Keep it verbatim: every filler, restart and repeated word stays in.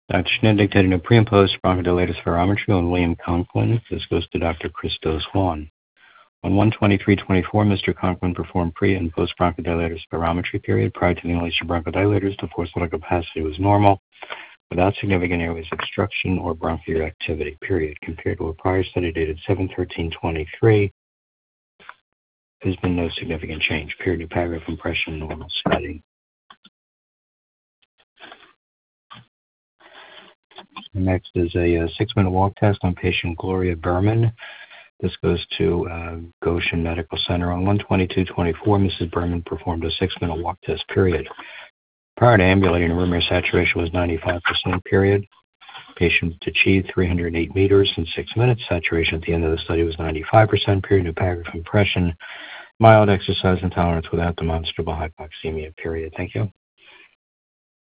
Doctor Schnitt dictated a pre and post bronchodilator spirometry on William Conklin. This goes to Doctor Christos Juan. On one twenty-three twenty-four, Mister Conklin performed pre and post bronchodilator spirometry period. Prior to the inhalation of bronchodilators, the forced vital capacity was normal, without significant airways obstruction or bronchial activity, period. Compared to a prior study dated seven thirteen twenty-three, there's been no significant change. Period. New paragraph impression, normal study. Next is a, a six-minute walk test on patient Gloria Berman. This goes to uh, Goshen Medical Center. On one twenty-two twenty-four, Missus Berman performed a six-minute walk test, period. Prior to ambulating, room air saturation was ninety-five percent, period. Patient achieved three hundred eight meters in six minutes. Saturation at the end of the study was ninety-five percent, period. New paragraph impression, mild exercise intolerance without demonstrable hypoxemia, period. Thank you.